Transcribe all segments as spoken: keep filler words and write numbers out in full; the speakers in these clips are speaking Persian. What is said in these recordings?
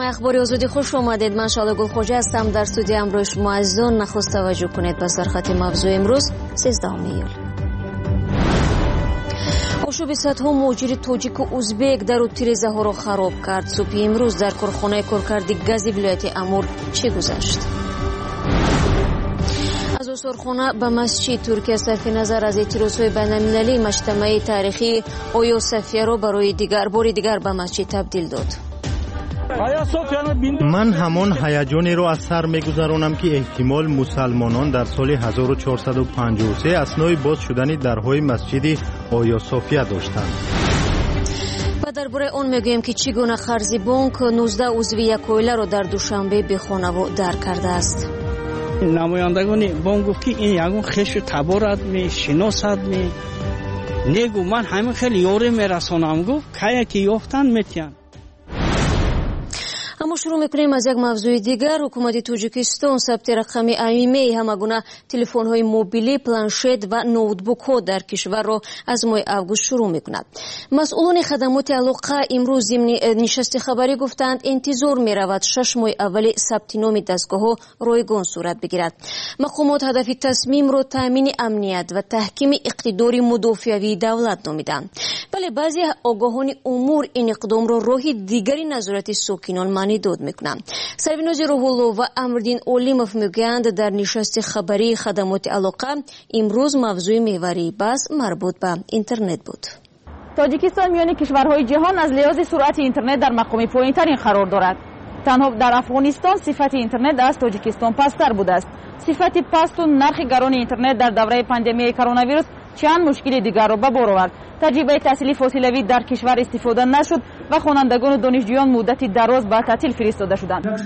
برنامه اخباری آزادی خوش آمدید. من شاله گلخوجه هستم. در استودیو امروز شما عزیزان نخست توجه کنید به سرخط موضوع امروز سیزدهم ایول. آشوب صدها مهاجر تاجیک و ازبک در تیرزه ها را خراب کرد. صبح امروز در کارخانه کارکردی گاز ولایت امور چه گذشت؟ از آثارخانه به مسجد ترکیه صرف نظر از اعتراضهای بین‌المللی مجتمع تاریخی آیا صفیه را برای دیگر بار دیگر به مسجد تبدیل داد؟ من همان هیجانی را از سر می‌گذرانم که احتمال مسلمانان در سال هزار و چهارصد و پنجاه و سه اثنای باز شدن درهای مسجد آیا صفیه داشتند. و درباره آن میگوییم که چگونه خرج بانک نوزده عضو یک عائله را در دوشنبه به خانه در کرده است. نمایندگان بانک گفت که این یگون خش تبارد می شناسد می نگو من همین خیلی یاری میرسانم گفت که یکی یافتن میتین. اما شروع میکنیم از یک موضوع دیگر. حکومت تاجیکستان ثبت رقم ایمنی همگونه تلفن های موبیلی، پلنشت و نوتبوک ها در کشور را از ماه اوگوست شروع میکند. مسئولان خدمات علاقه امروز ضمن نشست خبری گفتند انتظار میرود شش ماه اول ثبت نام دستگاه ها رایگان صورت بگیرد. مقامات هدف تصمیم را تامین امنیت و تحکیم اقتدار مدافعی دولت نامیدند. ولی بعضی آگاهان امور این اقدام را راه دیگری نظارت ساکنان معنی داد میکنند. سربیناز روح‌الله و امردین اولیموف میگویند در نشست خبری خدمات علاقه امروز موضوع محوری بحث مربوط به اینترنت بود. تاجیکستان میان کشورهای جهان از لحاظ سرعت اینترنت در مقام پایین‌ترین قرار دارد. تنها در افغانستان صفت اینترنت از تاجیکستان پست‌تر بوده است. صفت پست و نرخ گران اینترنت در دوره پاندمی کرونا ویروس چند مشکل دیگر را به بار آورد. تجربه تحصیلی فاصله‌ای در کشور استفاده نشد و خوانندگان و دانشجویان مدتی دراز به تعطیل فرستاده شدند.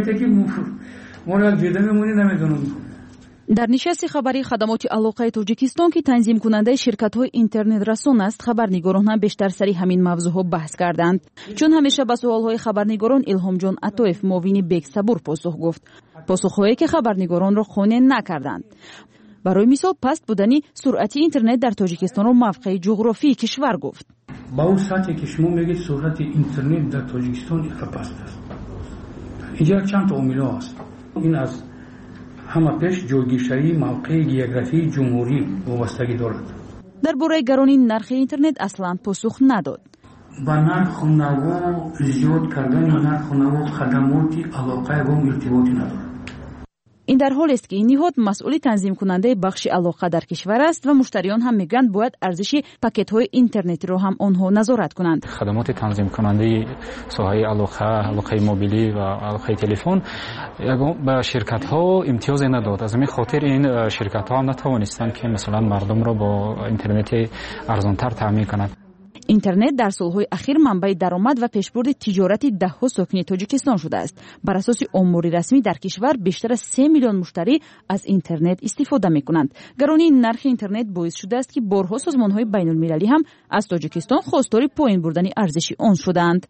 در نشست خبری خدمات علاقه تاجیکستان که تنظیم کننده شرکت‌های اینترنت رسان است، خبرنگاران هم بیشتر سری همین موضوعها بحث کردند. چون همیشه به سوال‌های خبرنگاران الهام جان عطایف معاون بیگ صبور پاسخ گفت. پاسخ‌هایی که خبرنگاران را قانع نکردند. برای مثال پست بودنی سرعت اینترنت در تاجیکستان را موقع جغرافی کشور گفت. با اون سطحی که شما میگید سرعت اینترنت در تاجیکستان پست است. اینجا چند تا عامل هست. این از همه پیش جغرافیایی موقع گیوگرافی جمهوری وابستگی دارد. درباره گرانی نرخ اینترنت اصلا پاسخ نداد. با نرخ نو زیاد کردن نرخ نو خدمات علاقه با ارتباطی ندارد. این در حالی است که این نهاد مسئول تنظیم کننده بخش علاقه در کشور است و مشتریان هم میگویند باید ارزش پکیت های اینترنتی را هم آنها نظارت کنند. خدمات تنظیم کننده ساحه علاقه، علاقه موبیلی و علاقه تلفن به شرکت ها امتیاز نداد. از همین خاطر این شرکت ها هم نتوانستند که مثلا مردم را با اینترنت ارزانتر تامین کنند. اینترنت در سالهای اخیر منبع درآمد و پیشبرد تجارت دهها ساکن تاجیکستان شده است. بر اساس آمار رسمی در کشور بیشتر از سه میلیون مشتری از اینترنت استفاده می‌کنند. گرانی نرخ اینترنت باعث شده است که بارها سازمان‌های بین‌المللی هم از تاجیکستان خواستار پایین بردن ارزش آن شدند.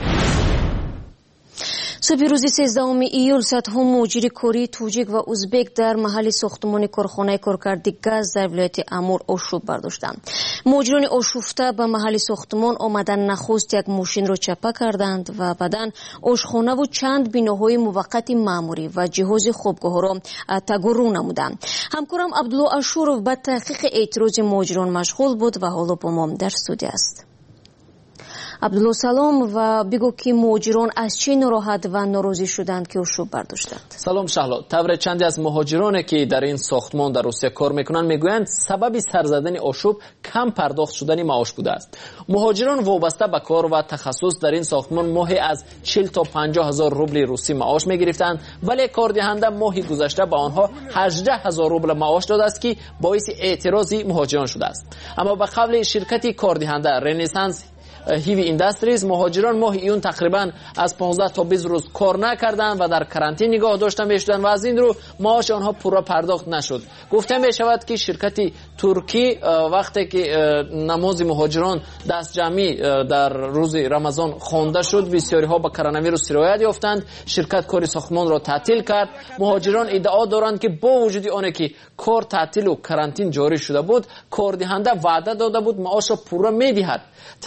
صبح روز سیزدهم ایول صدها مهاجر کاری، توجیک و ازبک در محل ساختمان کارخانه کارکردی گاز در ولایت امور آشوب برداشتند. مهاجران آشفته به محل ساختمان آمدن نخست یک ماشین را چپه کردند و بعداً آشخانه و چند بناهای موقت معمولی و جهاز خوابگاه را تگرو نمودند. همکارم عبدالله اشورов به تحقیق اعتراض مهاجران مشغول بود و حالا با ما در استودیو است. عبدالله سلام و بگو که مهاجران از چه ناراحت و ناراضی شدند که آشوب برداشتند؟ سلام شهلا. تبر چندی از مهاجرانی که در این ساختمان در روسیه کار میکنند میگویند سبب سر زدن آشوب کم پرداخت شدن معاش بوده است. مهاجران وابسته به کار و تخصص در این ساختمان ماهی از چهل تا پنجاه هزار روبل روسی معاش میگرفتند، ولی کاردهنده ماهی گذشته به آنها هجده هزار روبل معاش داده است که باعث اعتراض مهاجران شده است. اما به قول شرکت کاردهنده رنسانس هیوی اینداستریز، مهاجران ماه ایون تقریبا از پانزده تا بیست روز کار نکردند و در کرانتین نگاه داشتن میشدند و از این رو معاش آنها پورا پرداخت نشد. گفته می شود که شرکت ترکی وقتی که نماز مهاجران دست جمعی در روز رمضان خوانده شد، بسیاری ها به کرونا ویروس سرایت یافتند. شرکت کار ساختمان را تعطیل کرد. مهاجران ادعا دارند که با وجود آنه که کار تعطیل و کرانتین جاری شده بود، کاردهنده وعده داده بود معاش را پورا میدهد. تکیه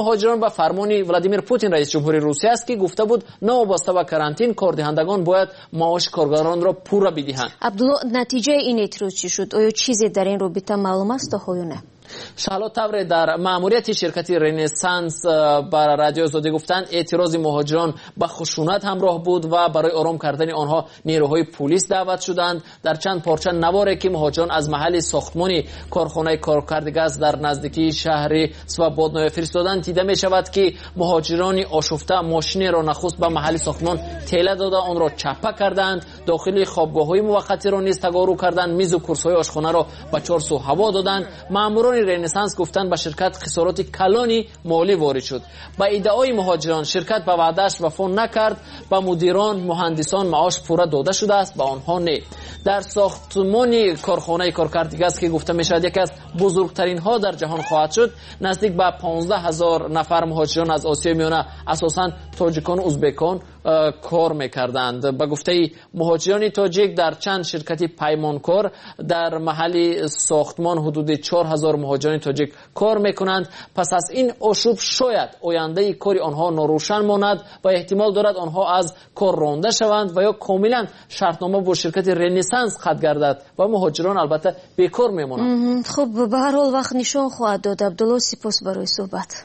مهاجران به فرمان ولادیمیر پوتین رئیس جمهوری روسیه است که گفته بود نوابسته به کرانتین کاردهندگان باید معاش کارگران را پورا بدهند. عبدالله، نتیجه این اعتراض چی شد؟ آیا چیزی در این رابطه معلوم است یا نه؟ شهلا تبر در مأموریت شرکت رنسانس بر رادیو آزادی گفتند اعتراض مهاجران با خشونت همراه بود و برای آرام کردن آنها نیروهای پلیس دعوت شدند. در چند پارچه نواره که مهاجران از محل ساختمانی کارخانه کارکرد گاز در نزدیکی شهر سوابودنوی فرستادند، دیده می شود که مهاجران آشفته ماشین را نخست به محل ساختمان تیله داده آن را چپه کردند، داخل خوابگاه‌های موقتی را نیز تگارو کردند، میز و کرسی‌های آشخانه را به چهار سو هوا دادند. مأموران رنسانس گفتند به شرکت خسارات کلانی مالی وارد شد. با ادعای مهاجران شرکت به وعده‌اش وفا نکرد، به مدیران مهندسان معاش پورا داده شده است، به آنها نه. در ساختمان کارخانه کارکرد گاز که گفته میشد یکی از بزرگترین ها در جهان خواهد شد، نزدیک به پانزده هزار نفر مهاجران از آسیای میانه اساساً تاجیکان و ازبکان کار میکردند. به گفته مهاجران تاجیک در چند شرکتی پیمانکار در محل ساختمان حدود چهار هزار مهاجران تاجیک کار میکنند. پس از این آشوب شاید آینده کاری آنها ناروشن ماند و احتمال دارد آنها از کار رانده شوند و یا کاملا شرطنامه با شرکت رنسانس قطع گردد و مهاجران البته بیکار میمانند. خب به هر حال وقت نشان خواهد داد. عبدالله، سپاس برای صحبت.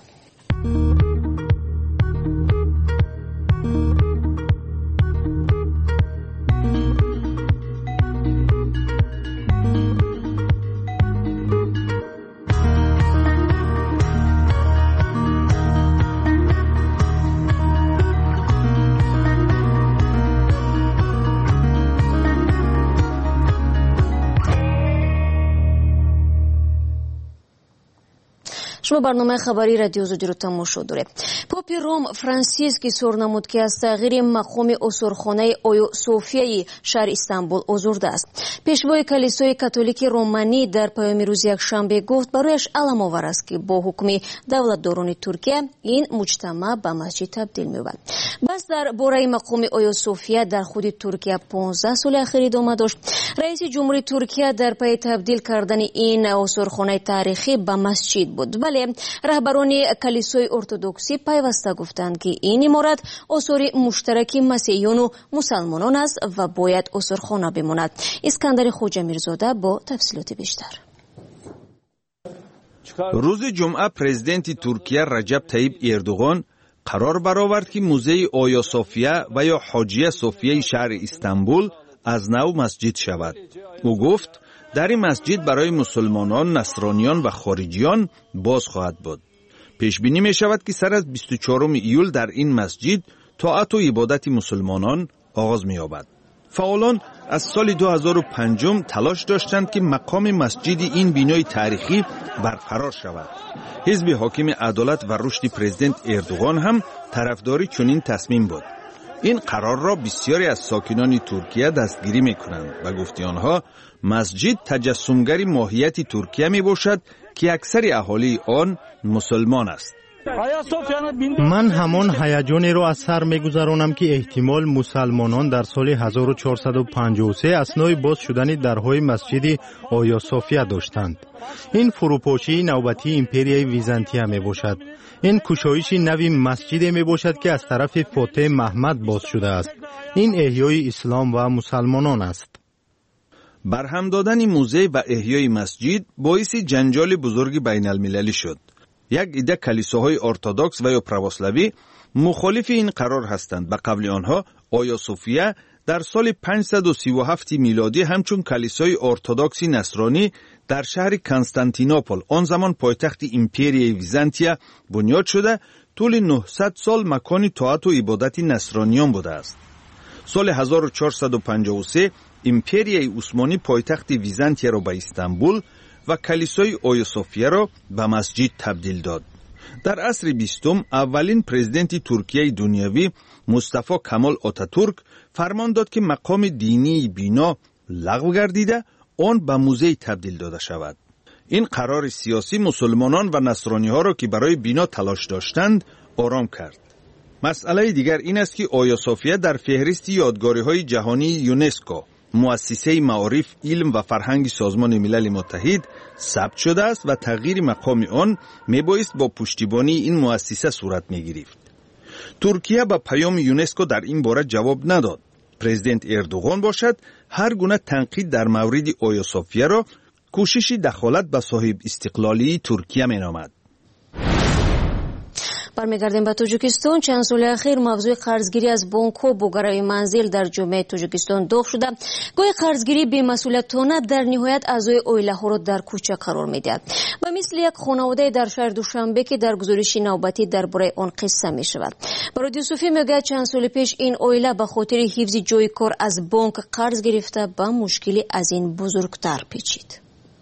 شما برنامه خبری رادیو آزادی رو تماشا دارید. پاپ روم فرانسیسک اصرار نمود که از تغییر مقام عصرخانه آیا صوفیای شهر استانبول آزرده است. پیشوای کلیسای کاتولیک رومانی در پیام روز یکشنبه گفت برایش علم آور است که با حکم دولتداران ترکیه این مجتمع به مسجد تبدیل می‌شود. بس در باره مقام آیا صوفیا در خود ترکیه پانزده سال اخیر ادامه داشت. رئیس جمهوری ترکیه در پی تبدیل کردن این عصرخانه تاریخی به مسجد بود، ولی رهبران کلیسای ارتدوکسی پیوسته گفتند که این عمارت آثار مشترک مسیحیان و مسلمانان است و باید عصرخانه بماند. اسکندر خوجا میرزاده با تفصیلات بیشتر. روز جمعه پرزیدنت ترکیه رجب طیب اردوغان قرار برآورد که موزه آیا صوفیا و یا حاجیه صوفیه شهر استانبول از نو مسجد شود. او گفت در این مسجد برای مسلمانان، نصرانیان و خارجیان باز خواهد بود. پیش بینی می شود که سر از بیست و چهارم ایول در این مسجد طاعت و عبادت مسلمانان آغاز می یابد. فعالان از سال دو هزار و پنج تلاش داشتند که مقام مسجد این بنای تاریخی برقرار شود. حزب حاکم عدالت و رشد پرزیدنت اردوغان هم طرفداری چنین تصمیم بود. این قرار را بسیاری از ساکنان ترکیه دستگیری می کنند و گفته آنها مسجد تجسمگر ماهیت ترکیه می باشد که اکثر اهالی آن مسلمان است. من همان هیجانی را از سر می‌گذرانم که احتمال مسلمانان در سال هزار و چهارصد و پنجاه و سه اثنای باز شدن درهای مسجد آیا صوفیا داشتند. این فروپاشی نوبتی امپریای ویزانتیه می باشد. این کشایش نوی مسجد می باشد که از طرف فاتح محمد باز شده است. این احیای اسلام و مسلمانان است. برهم دادن موزه و احیای مسجد باعث جنجال بزرگ بین المللی شد. یک عده کلیساهای ارتدوکس و یا پروسلاوی مخالف این قرار هستند. به قول آنها آیا صوفیا در سال پانصد و سی و هفت میلادی همچون کلیسای ارتدوکسی نصرانی در شهر کنستانتینوپل، آن زمان پایتخت امپریای ویزانتیه، بنیاد شده طول نهصد سال مکان طاعت و عبادت نصرانیان بوده است. سال هزار و چهارصد و پنجاه و سه امپریای عثمانی پایتخت ویزانتیه را به استانبول و کلیسای آیا صوفیا را به مسجد تبدیل داد. در عصر بیستم اولین پرزیدنت ترکیه دنیوی مصطفی کمال آتاتورک فرمان داد که مقام دینی بنا لغو گردیده آن به موزه تبدیل داده شود. این قرار سیاسی مسلمانان و نصرانی ها را که برای بنا تلاش داشتند آرام کرد. مسئله دیگر این است که آیا صوفیا در فهرست یادگاری های جهانی یونسکو مؤسسه معارف علم و فرهنگ سازمان ملل متحد ثبت شده است و تغییر مقام آن میبایست با پشتیبانی این مؤسسه صورت میگرفت. ترکیه به پیام یونسکو در این باره جواب نداد. پرزیدنت اردوغان باشد هر گونه تنقید در مورد آیا صوفیا را کوشش دخالت به صاحب استقلالی ترکیه مینامد. برمیگردیم به تاجیکستان. چند سال اخیر موضوع قرضگیری از بانک‌ها با گروی منزل در جامعه تاجیکستان داغ شده. گاهی قرضگیری بی‌مسئولیتانه در نهایت اعضای عائله‌ها را در کوچه قرار می‌دهد. و مثل یک خانواده در شهر دوشنبه که در گزارش نوبتی درباره آن قصه می‌شود. برادر صوفی میگه چند سال پیش این عائله به خاطر حفظ جای کار از بانک قرض گرفته به مشکلی از این بزرگتر پیچید.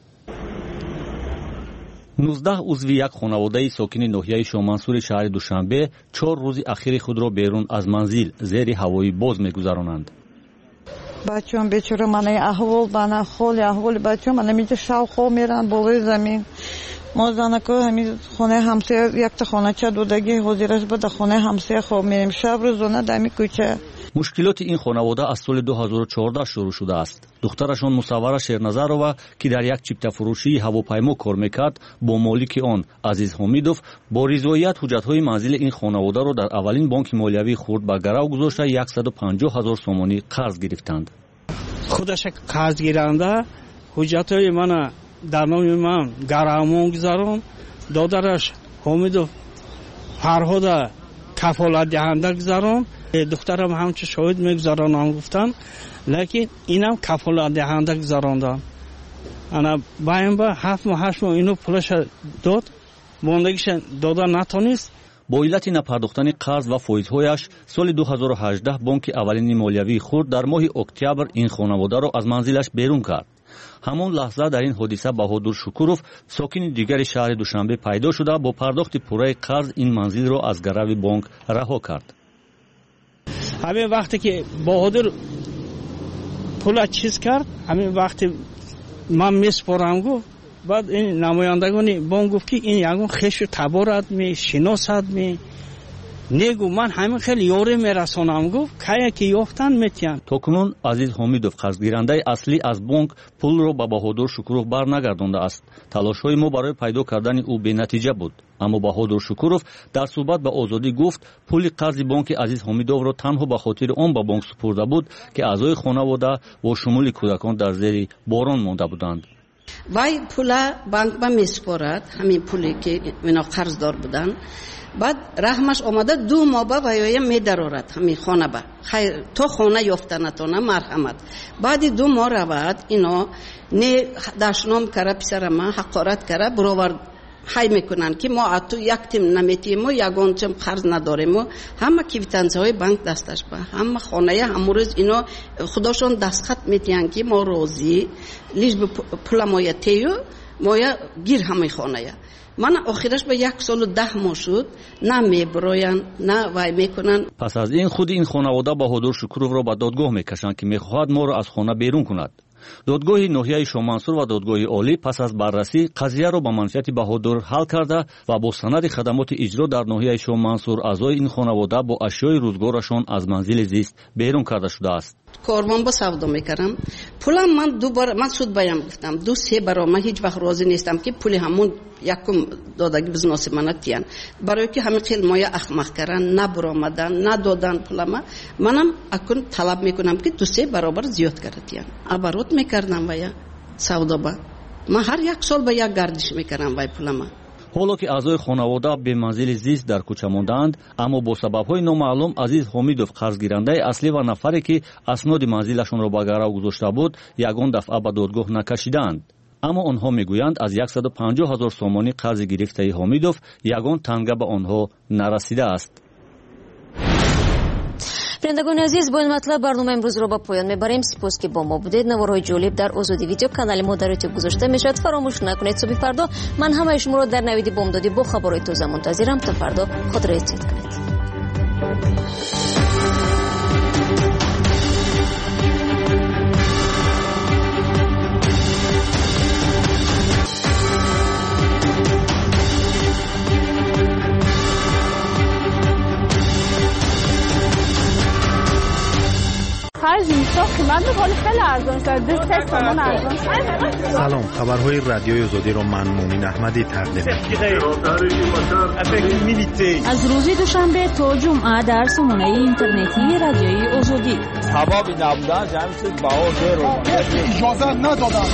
نوزده عضوی یک خانواده ساکن ناحیه شامنصور شهر دوشنبه چهار روز اخیر خود را بیرون از منزل زیر هوای باز می‌گذرانند. بچه‌ام بیچاره من احوال بنا خالی احوال بچه‌ام من میگه شاو خو میرن بالای زمین. ما زنکو همین خونه همسایه یک تا خانه چه دودگی حاضرش بود خونه همسایه خو میریم شب روزانه دمی کوچه. مشکلات این خانواده از سال دو هزار و چهارده شروع شده است. دخترشان مصوره شیرنظرова که در یک چیپتا فروشی هواپیما کار میکرد با مالک آن عزیز حمیدوف با رضایت حجت‌های منزل این خانواده را در اولین بانک مالیوی خرد به گرو گذاشته صد و پنجاه هزار سومانی قرض گرفتند. خودش قرض گیرنده حجت‌های من در نام من گرو گذارم دادرش حمیدوف فرهاد کفالت دهنده گذارم. دخترم همچه شاهد میگذارانم گفتن لیکن اینم کفالت دهنده گذاراندن. انا بایم با هفت ماه هشت ماه اینو پولش داد موندگیش دادن نتونست. با علت نپرداختن قرض و فایزهایش سال دو هزار و هجده بانک اولین مالیوی خرد در ماه اکتبر این خانواده را از منزلش بیرون کرد. همان لحظه در این حادثه بهادر شکوروف ساکن دیگر شهر دوشنبه پیدا شده با پرداخت پوره قرض این منزل را از گرو بانک رها کرد. همین وقتی که بهادر پول چیز کرد همین وقتی من میسپارم گفت بعد این نمایندگان بانک گفت که این یگون خش و تبارت می شناسد می نگو من همین خیلی یاری میرسانم گفت که که یافتن میتین. تاکنون عزیز حمیدوف قرضگیرنده اصلی از بانک پول را به بهادر شکوروف برنگردانده است. تلاش‌های ما برای پیدا کردن او بی‌نتیجه بود. اما بهادر شکوروف در صحبت به آزادی گفت پول قرض بانک عزیز حمیدوف را تنها به خاطر آن به بانک سپرده بود که اعضای خانواده و شمول کودکان در زیر باران مانده بودند. وای پول بانک با میسپارد همین پولی که اینا قرض دار بودن. بعد رحمش آمده دو ماه با ویای میدارد همین خانه با خیر تو خانه یافتنتونه مرحمت. بعد دو ماه رود اینا نه داشنام کرده پسر ما حقارت کرده برآورد های میکنن که ما اتو یک تیم نمیتیم و یگان تیم قرض نداریم و همه کیویتانس های بانک دستش با همه خانه همروز اینا خداشون دستخط میتین که ما روزی لیش به پول مایتیو مایا گیر همه خانه. من آخرش به یک سال و ده ماه شد نه میبراین نه وای میکنن. پس از این خود این خانواده بهادر شکوروف را به دادگاه میکشند که میخواهد ما را از خانه بیرون کند. دادگاه ناحیه شامنصور و دادگاه عالی پس از بررسی قضیه را به منفعت بهادر حل کرده و با سند خدمات اجرا در ناحیه شامنصور اعضای این خانواده با اشیای روزگارشان از منزل زیست بیرون کرده شده است. کاروان با سودا میکردم پولم من دو بار من سود بایم گفتم دو سه بار من هیچ وقت راضی نیستم که پول همون یکم دادگی بزناس من تیان برای که همه خیلی مایا اخمق کردن نبرآمدن ندادن پولم منم اکن طلب میکنم که دو سه برابر زیاد کردن ابرات میکردم ویا سودا با من هر یک سال به یک گردش میکردم وای پولم. حالا که اعضای خانواده به منزل زیست در کوچه ماندند اما با سبب‌های نامعلوم عزیز حمیدوف قرضگیرنده اصلی و نفری که اسناد منزلشون را به گرو گذاشته بود یگان دفعه به دادگاه نکشیدند. اما آنها میگویند از صد و پنجاه هزار سومانی قرض گرفته حمیدوف یگان تنگه به آنها نرسیده است. بینندگان عزیز با این مطلب برنامه امروز رو با پایان میبریم. سپاس که با ما بودید. نوارهای جالب در آزادی ویدیو کانال ما در یوتیوب گذاشته میشد. فراموش نکنید صبح فردا من همه شما رو در نویدی بامدادی با خبرهای تازه منتظرم. تا فردا خود را احتیاط کنید. خرج میشه قیمت ولی خیلی ارزان شده. سه تومن ارزان شده. سلام، خبرهای رادیوی آزادی را من مومین احمدی تقدیم می‌کنم. از روز دوشنبه تا جمعه در سامانه اینترنتی رادیوی آزادی. هوا بی نبودن جمع شد باور رو اجازه ندادن.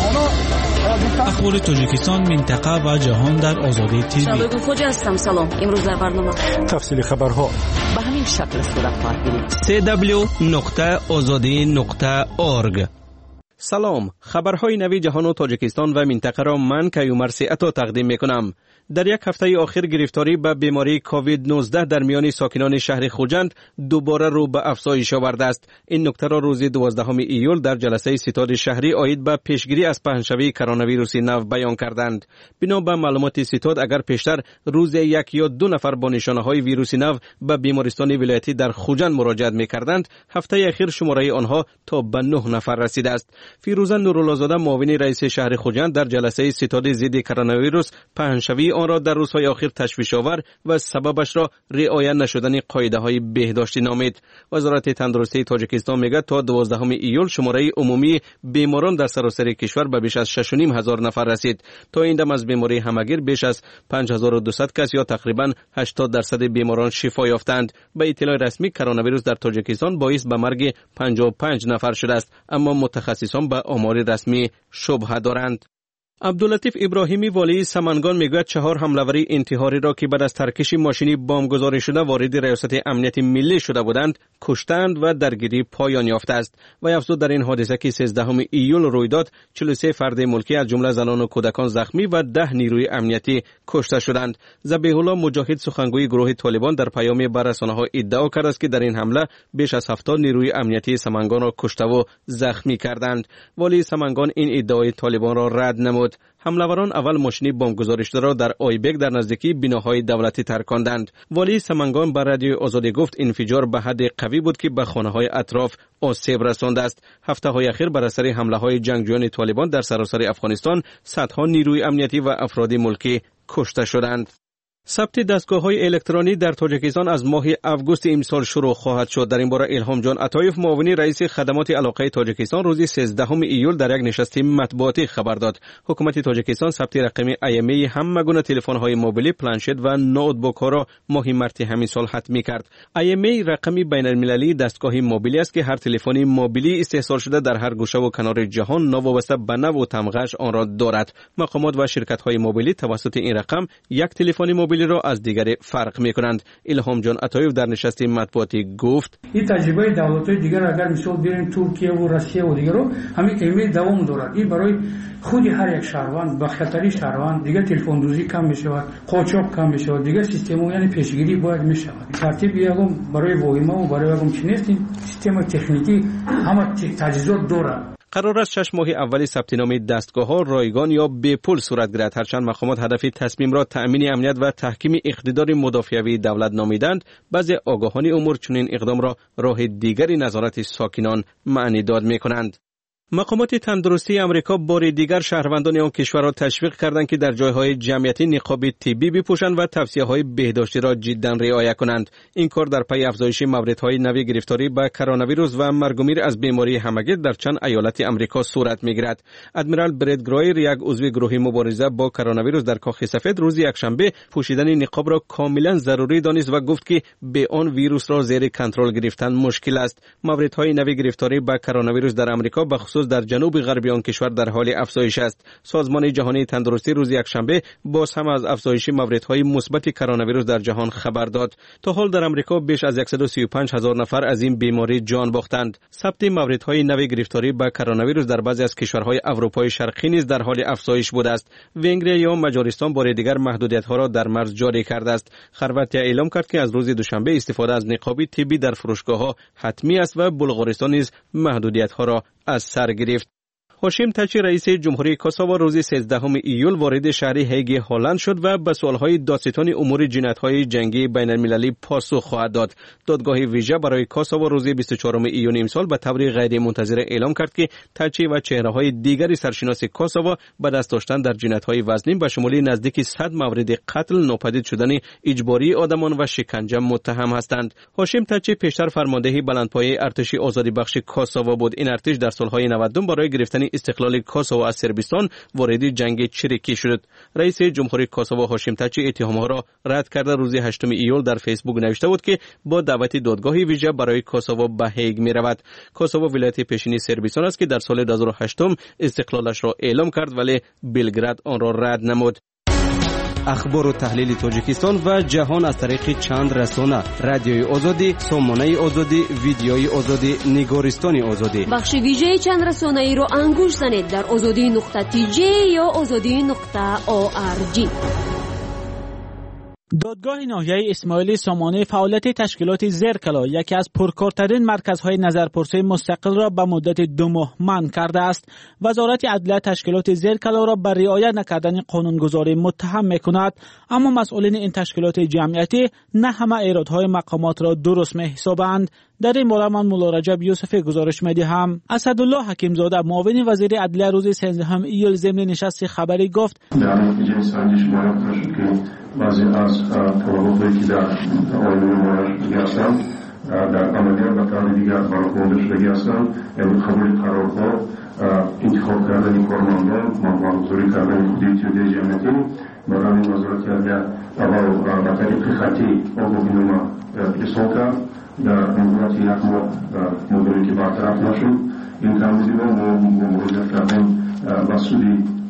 اخبار تاجیکستان، منطقه و جهان در آزادی تیوی. شباب خوش هستم. سلام. امروز در برنامه تفصیل خبرها به همین شکل صورت خواهد گرفت. سی دبلیو نقطه آزادی نقطه اورگ. سلام، خبرهای نوی جهان و تاجیکستان و منطقه را من کیومر سیعتو تقدیم میکنم. در یک هفته آخر گرفتاری به بیماری کووید نوزده در میان ساکنان شهر خوجند دوباره رو به افزایش آورده است. این نکته را روز دوازدهم ایول در جلسه ستاد شهری عاید به پیشگیری از پهنشوی کرونا ویروس نو بیان کردند. بنا به معلومات ستاد، اگر پیشتر روز یک یا دو نفر با نشانه های ویروس نو به بیمارستان ولایتی در خوجند مراجعت میکردند، هفته اخیر شماره آنها تا به نه نفر رسیده است. فیروزه نورالله‌زاده، معاون رئیس شهر خوجند، در جلسه ستاد ضد کرونا ویروس پهنشوی آن را در روزهای آخر تشویش آور و سببش را رعایت نشدن قاعده‌های بهداشتی نامید. وزارت تندرستی تاجیکستان میگه تا دوازدهم ایول شماره عمومی بیماران در سراسر کشور به بیش از شش و نیم هزار نفر رسید. تا این دم از بیماری همگیر بیش از پنج هزار و دویست کس یا تقریبا هشتاد درصد بیماران شفا یافتند. به اطلاع رسمی کرونا ویروس در تاجیکستان باعث به مرگ پنجاه و پنج نفر شده است، اما متخصصان به آمار رسمی شبهه دارند. عبداللطیف ابراهیمی، والی سمنگان، میگوید چهار حمله‌وری انتحاری را که بعد از ترکش ماشینی بمبگذاری شده وارد ریاست امنیت ملی شده بودند کشتند و درگیری پایان یافته است. و افزود در این حادثه که سیزدهم ایول روی داد، چهل و سه فرد ملکی از جمله زنان و کودکان زخمی و ده نیروی امنیتی کشته شدند. ذبیح الله مجاهد، سخنگوی گروه طالبان، در پیامی به رسانه‌ها ادعا کرده است که در این حمله بیش از هفتاد نیروی امنیتی سمنگان را کشته و زخمی کردند. والی سمنگان این ادعای طالبان را رد نمود. حمله‌وران اول ماشین بمبگذاری شده را در آیبک در نزدیکی بناهای دولتی ترکاندند. والی سمنگان به رادیو آزادی گفت انفجار به حد قوی بود که به خانه‌های اطراف آسیب رسانده است. هفته‌های اخیر بر اثر حمله‌های جنگجویان طالبان در سراسر افغانستان صدها نیروی امنیتی و افراد ملکی کشته شدند. ثبت دستگاه‌های الکترونی در تاجیکستان از ماه آگوست امسال شروع خواهد شد. در این باره الهام جان عطایف، معاون رئیس خدمات علاقه تاجیکستان، روز سیزدهم ایول در یک نشست مطبوعاتی خبر داد. حکومت تاجیکستان ثبت رقمی آی ام ای همگونه تلفن‌های موبیلی، پلنشت و نوتبوک‌ها را ماه مارس همین سال حتمی کرد. آی ام ای رقمی بین‌المللی دستگاه موبیلی است که هر تلفن موبیلی استحصال شده در هر گوشه و کنار جهان ناوابسته به نوع و تمغه‌اش آن را دارد. مقامات و شرکت‌های موبیلی توسط این رقم یک تلفن موبیلی را از دیگری فرق می‌کنند. الهام جان عطایف در نشست مطبوعاتی گفت این تجربه دولت‌های دیگر اگر مثال بریم ترکیه و روسیه و دیگر رو همین ایمیل دوام دارد. این برای خود هر یک شهروند، با خطری شهروند دیگر تلفن دوزی کم می‌شود، قاچاق کم می‌شود، دیگر سیستم یعنی پیشگیری باید می‌شود. ترتیب یکم برای واهمه و برای یکم چی نیست، سیستم تکنیکی همه تجهیزات دارد. قرار است شش ماه اولی ثبت نام دستگاه‌ها رایگان یا بی پول صورت گیرد. هرچند مقامات هدف تصمیم را تأمین امنیت و تحکیم اقتدار مدافعوی دولت نامیدند، بعضی آگاهان امور چنین اقدام را راه دیگری نظارت ساکنان معنی داد می‌کنند. مقامات تندرستی آمریکا بار دیگر شهروندان آن کشور را تشویق کردند که در جایهای جمعیتی نقاب طبی بپوشند و توصیه‌های بهداشتی را جداً رعایت کنند. این کار در پی افزایش موردهای نوی گرفتاری به کرونا ویروس و مرگ و میر از بیماری همگیر در چند ایالت آمریکا صورت می‌گیرد. ادمیرال برد گرایر، یک عضو گروه مبارزه با کرونا ویروس در کاخ سفید، روز یکشنبه پوشیدن نقاب را کاملا ضروری دانست و گفت که به آن ویروس را زیر کنترل گرفتن مشکل است. موردهای نوی گرفتاری به کرونا ویروس در آمریکا به خصوص در جنوب غربی آن کشور در حال افزایش است. سازمان جهانی تندرستی روز یکشنبه باز هم از افزایش موردهای مثبت کرونا ویروس در جهان خبر داد. تا حال در آمریکا بیش از صد و سی و پنج هزار نفر از این بیماری جان باختند. ثبت موردهای نوی گرفتاری به کرونا ویروس در بعضی از کشورهای اروپای شرقی نیز در حال افزایش بوده است. ونگریا یا مجارستان بار دیگر محدودیت‌ها را در مرز جاری کرده است. خرواتیا اعلام کرد که از روز دوشنبه استفاده از نقاب طبی در فروشگاه‌ها حتمی است و بلغارستان نیز محدودیت‌ها را از سر گرفت. هاشم تاچی رئیس جمهوری کوسوو روز سیزدهم ایول وارد شهر هیگ هلند شد و به سوالهای دادستان امور جنایت‌های جنگی بین‌المللی پاسخ خواهد داد. دادگاه ویژه برای کوسوو روز بیست و چهارم ایون امسال به طور غیر منتظره اعلام کرد که تاچی و چهره‌های دیگری سرشناس کوسوو به دست داشتن در جنایت‌های وزنی به شمول نزدیک صد مورد قتل، ناپدید شدن اجباری آدمان و شکنجه متهم هستند. هاشم تاچی پیشتر فرمانده بلندپایه ارتش آزادی بخش کوسوو بود. این ارتش در سالهای نود برای گرفتن استقلال کوسوو از صربستان وارد جنگ چریکی شد. رئیس جمهوری کوسوو هاشم تاچی اتهام‌ها را رد کرده روز هشتم ایول در فیسبوک نوشته بود که با دعوت دادگاه ویژه برای کوسوو به هیگ می‌رود. کوسوو ولایت پیشینی صربستان است که در سال دو هزار و هشت استقلالش را اعلام کرد ولی بلگراد آن را رد نمود. اخبار و تحلیل تاجیکستان و جهان از طریق چند رسانه: رادیوی آزادی، سامانه آزادی، ویدیوی آزادی، نگارستان آزادی. بخش ویژه چند رسانه ای را انگوش زنید در آزادی نقطه تی جی یا آزادی نقطه او آر جی. دادگاه ناحیه اسماعیلی سامانه فعالیت تشکیلات زرکلا، یکی از پرکارترین مرکزهای نظرپرسی مستقل را به مدت دو ماه منع کرده است. وزارت عدلیه تشکیلات زرکلا را بر رعایت نکردن قانونگذاری متهم می‌کند، اما مسئولین این تشکیلات جمعیتی نه همه ایرادهای مقامات را درست می‌حسابند. در این باره من مولا رجب یوسفی گزارش می‌دهم. اسدالله حکیمزاده معاون وزیر عدلیه روز سیزدهم ایول ضمن نشست خبری گفت: در نتیجه سنجش موفق شد که بعضی از طلباتی که در آینه معرفی هستند در عملیات به طور دیگر برآورده شده هستند، یعنی قبول قرارداد، انتخاب کردن کارمندان، معامله‌گذاری کردن خودی جمعیتی، برای وزارت عدلیه اول به طریق خطی آگاهینامه ارسال کرد. در مدت یک ماه مدلی که برطرف نشد، این کمبودی را ما مراجعه کردیم به سود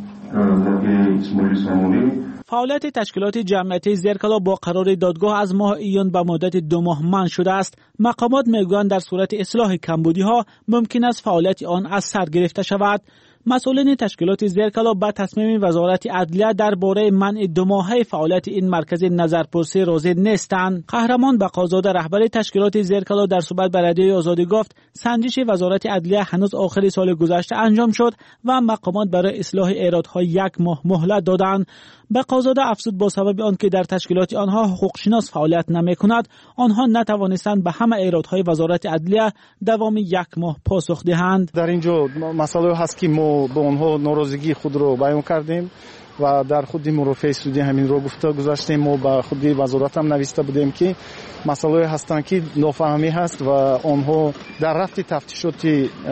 ناحیه اسماعیلی سامانه. فعالیت تشکیلات جمعیتی زرکلا با قرار دادگاه از ماه ایون به مدت دو ماه منع شده است. مقامات میگویند در صورت اصلاح کمبودی ها ممکن است فعالیت آن از سر گرفته شود. مسئولین تشکیلات زرکلا به تصمیم وزارت عدلیه درباره منع دو ماهه فعالیت این مرکز نظرپرسی راضی نیستند. قهرمان بقازاده رهبر تشکیلات زرکلا در صحبت با رادیوی آزادی گفت سنجش وزارت عدلیه هنوز آخر سال گذشته انجام شد و مقامات برای اصلاح ایرادها یک ماه مهلت دادند. بقازاده افزود با سبب آنکه در تشکیلات آنها حقوق شناس فعالیت نمی‌کند، آنها نتوانستند به همه ایرادهای وزارت عدلیه دوام یک ماه پاسخ دهند. در اینجا مسئله هست که ما به آنها ناراضگی خود را بیان کردیم و در خود مرافع سودی همین رو گفته گذاشتیم. ما به خود وزارت هم نوشته بودیم که مسئله هستند که نافهمی هست و آنها در رفت تفتیشات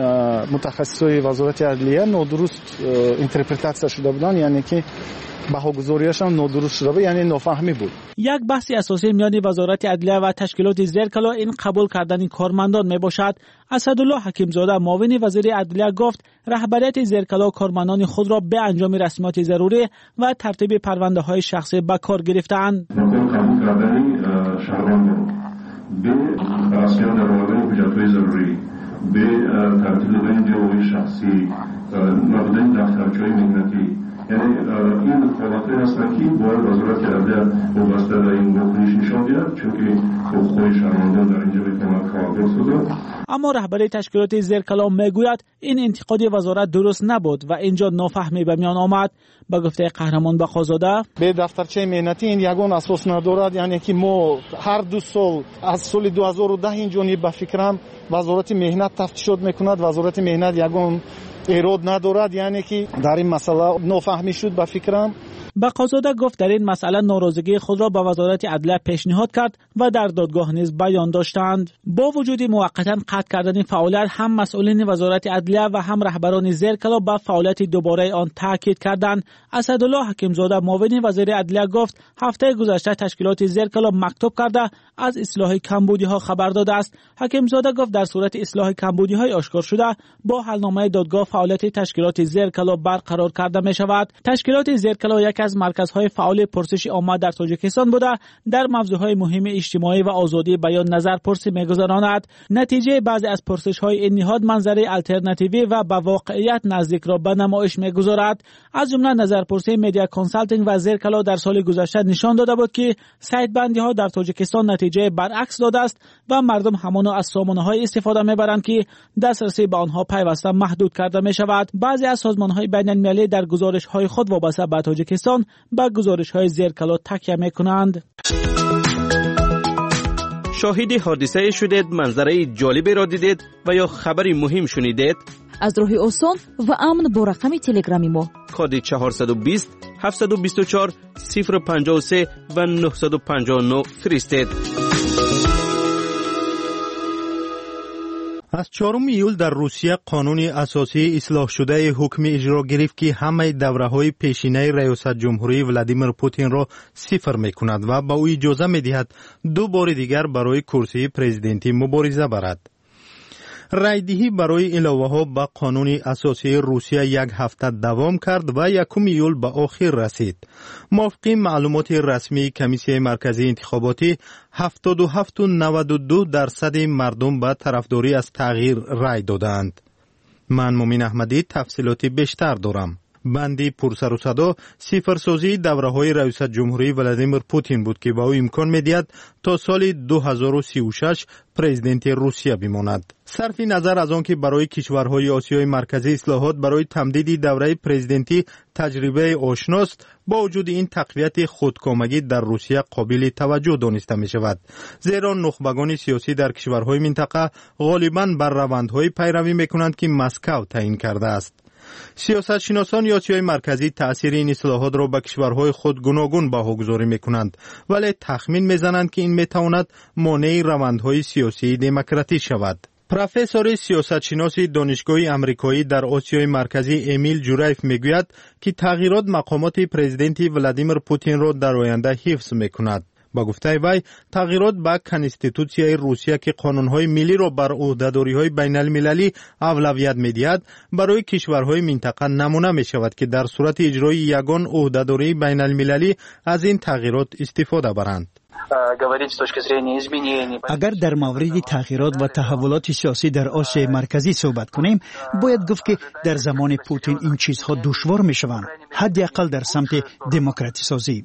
متخصصای وزارت عدلیه نادرست اینترپرتاسیون شده بودند، یعنی که بهاگذاریش هم نادرست شده، یعنی نافهمی بود. یک بحث اساسی میان وزارت عدلیه و تشکیلات زرکلا این قبول کردن کارمندان می باشد. اسدالله حکیمزاده معاون وزیر عدلیه گفت رهبریت زرکلا کارمندان خود را به انجام رسمیات ضروری و ترتیب پرونده های شخصی به کار گرفتند. قبول کردن شهروندان به رسمیات در مورد حجت‌های ضروری، به ترتیب دادن جواب شخصی، نبودن دفترچه‌های مهنتی، یعنی این حالتی هستند که باید وزارت عدلیه وابسته در این واکنش نشان دهد، چون که حقوق شهروندان در اینجا بتواند خبردار سازد. اما رهبری تشکیلات زرکلا میگوید این انتقاد وزارت درست نبود و اینجا نافهمی به میان آمد. به گفته قهرمان بقازاده به دفترچه مهنتی این یگان اساس ندارد، یعنی که ما هر دو سال از سال دو هزار و ده اینجا به فکرم وزارت مهنت تفتیشات میکند، وزارت مهنت یگان ایراد ندارد، یعنی که در این مسئله نافهمی شد به فکرم. بقازاده گفت در این مسئله ناراضگی خود را به وزارت عدلیه پیشنهاد کرد و در دادگاه نیز بیان داشتند. با وجود موقتا قطع کردن فعالیت، هم مسئولین وزارت عدلیه و هم رهبران زرکلا به فعالیت دوباره آن تاکید کردند. اسدالله حکیمزاده معاون وزیر عدلیه گفت هفته گذشته تشکیلات زرکلا مکتوب کرده از اصلاح کمبودی ها خبر داده است. حکیمزاده گفت در صورت اصلاح کمبودی های آشکار شده با حلنامه دادگاه فعالیت تشکیلات زرکلا برقرار کرده می شود. تشکیلات زرکلا یک از مرکزهای فعال پرسش عامه در تاجیکستان بوده در موضوعهای مهم اجتماعی و آزادی بیان نظر پرسی می‌گذراند. نتیجه بعضی از پرسش‌های این نهاد منظره الटरनेटिव्ی و با واقعیت نزدیک را به نمایش می‌گذارد. از جمله نظرپرسی مدیا کانسالتینگ و زیرکلا در سال گذشته نشان داده بود که سایت‌بندی‌ها در تاجیکستان نتیجه برعکس داده است و مردم همانا از سامانه‌های استفاده می‌برند که دسترسی به آنها پیوسته محدود کرده می‌شود. بعضی از سازمان‌های بین‌المللی در گزارش‌های خود وابسته به تاجیکستان به گزارش‌های زیرکلا تکیه می‌کنند. شاهد حادثه شدید، منظره جالبی را دیدید و یا خبری مهم شنیدید؟ از راه آسان و امن با رقم تلگرامی ما کد چهارصد و بیست هفتصد و بیست و چهار صفر پنجاه و سه و نهصد و پنجاه و نه فرستید. از چهارم ایول در روسیه قانون اساسی اصلاح شده حکم اجرا گرفت که همه دوره‌های پیشینه ریاست جمهوری ولادیمیر پوتین را صفر می‌کند و با او اجازه می‌دهد دو بار دیگر برای کرسی پرزیدنتی مبارزه برد. رایدهی برای علاوه ها به قانون اساسی روسیه یک هفته دوام کرد و یکم ایول به آخر رسید. موافق معلومات رسمی کمیسیون مرکزی انتخاباتی هفتاد و هفت و نود و دو درصد مردم به طرفداری از تغییر رای دادند. من مومین احمدی تفصیلات بیشتر دارم. بندی پرسر و صدا صفرسازی دوره های رئیس جمهوری ولادیمیر پوتین بود که با او امکان می‌دهد تا سال دو هزار و سی و شش پرزیدنت روسیه بماند. صرف نظر از آنکه برای کشورهای آسیای مرکزی اصلاحات برای تمدید دوره پرزیدنتی تجربه آشناست، با وجود این تقویت خودکامگی در روسیه قابل توجه دانسته می شود، زیرا نخبگان سیاسی در کشورهای منطقه غالباً بر روندهای پیروی می‌کنند که مسکو تعیین کرده است. سیاست شناسان آسیای مرکزی تأثیر این اصلاحات را به کشورهای خود گوناگون بهاگذاری می‌کنند، ولی تخمین می‌زنند که این می‌تواند مانع روندهای سیاسی دموکراتی شود. پروفسور سیاست شناسی دانشگاه آمریکایی در آسیای مرکزی امیل جورایف میگوید که تغییرات مقامات پرزیدنت ولادیمیر پوتین را در آینده حفظ می‌کند. با گفته وی تغییرات به کنستیتوسیای روسیه که قانون‌های ملی را بر عهده‌داری‌های بین‌المللی اولویت می‌دهد برای کشورهای منطقه نمونه می‌شود که در صورت اجرای یگان عهده‌داری بین‌المللی از این تغییرات استفاده برند. اگر در مورد تغییرات و تحولات سیاسی در آسیای مرکزی صحبت کنیم، باید گفت که در زمان پوتین این چیزها دشوار می‌شوند، حداقل در سمت دموکراتی سازی.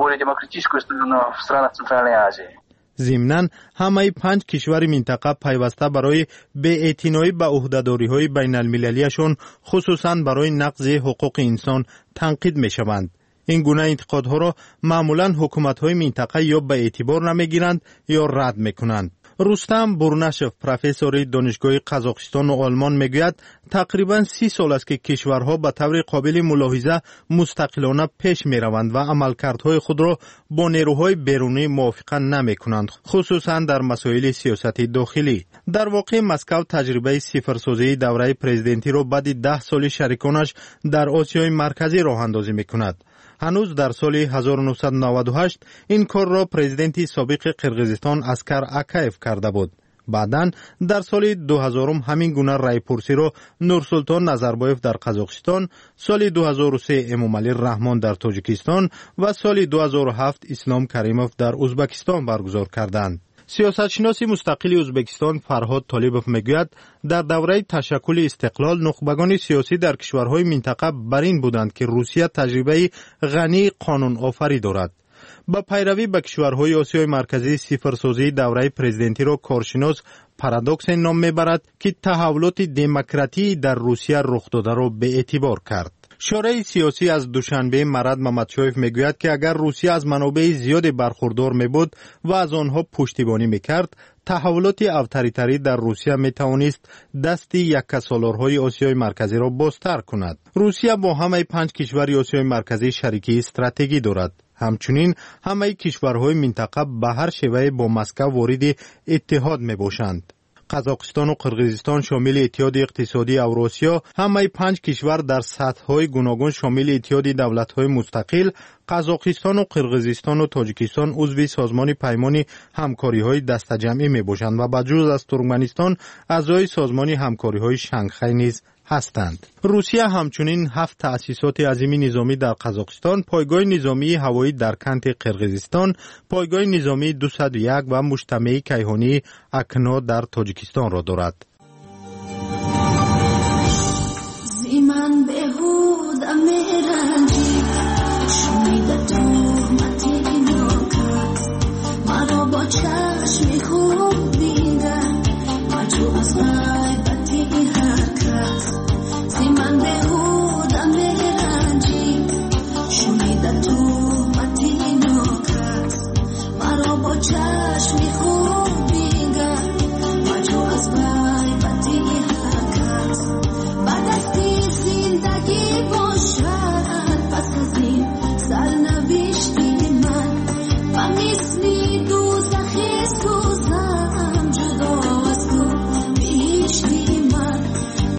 ضمناً همه پنج کشور منطقه پیوسته برای بی‌اعتنایی به عهده‌داری‌های بین‌المللیشان، خصوصاً برای نقض حقوق انسان تنقید می‌شوند. این گونه انتقادها را معمولاً حکومت‌های منطقه یا به اعتبار نمی‌گیرند یا رد می‌کنند. رستم بورنشف پروفسور دانشگاه قزاقستان و آلمان میگوید تقریباً سی سال است که کشورها به طور قابل ملاحظه مستقلانه پیش می‌روند و عملکردهای خود را با نیروهای بیرونی موافقه نمی‌کنند، خصوصاً در مسائل سیاست داخلی. در واقع مسکو تجربه صفرسازی دوره پرزیدنتی را بعد ده سال شریکانش در آسیای مرکزی راه اندازی می‌کند. هنوز در سال هزار و نهصد و نود و هشت این کار را پرزیدنت سابق قرقیزستان اسکر اکایف کرده بود. بعداً در سال دو هزار همین گونه رای پرسی را نورسلطان نظربایف در قزاقستان، سال دو هزار و سه امامعلی رحمان در تاجیکستان و سال دو هزار و هفت اسلام کریموف در ازبکستان برگزار کردند. سیاستشناسی مستقل ازبکستان فرهاد طالبوف میگوید در دوره تشکل استقلال نخبگان سیاسی در کشورهای منطقه بر این بودند که روسیه تجربه غنی قانون آفری دارد. با پیروی به کشورهای آسیای مرکزی صفرسازی دوره پرزیدنتی را کارشناس پارادوکس نام میبرد که تحولات دموکراتی در روسیه رخ داده را به اعتبار کرد. شورای سیاسی از دوشنبه مراد ممدشایف میگوید که اگر روسیه از منابع زیادی برخوردار میبود و از آنها پشتیبانی میکرد، تحولات اتوریتری در روسیه میتوانست دست یکسالارهای آسیای مرکزی را بازتر کند. روسیه با همه پنج کشور آسیای مرکزی شریکی استراتژی دارد. همچنین همه کشورهای منطقه به هر شیوه با مسکو وارد اتحاد میباشند. قزاقستان و قرقیزستان شامل اتحاد اقتصادی اوراسیا، همه پنج کشور در سطح‌های گوناگون شامل اتحاد دولت‌های مستقل، قزاقستان و قرقیزستان و تاجیکستان عضو سازمان پیمان همکاری‌های دسته‌جمعی می‌باشند و بجز از ترکمنستان اعضای سازمان همکاری‌های شانگهای نیز هستند. روسیه همچنین هفت تأسیسات عظیمی نظامی در قزاقستان، پایگاه نظامی هوایی در کنت قرقیزستان، پایگاه نظامی دویست و یک و مجتمع کیهانی اکنا در تاجیکستان را دارد.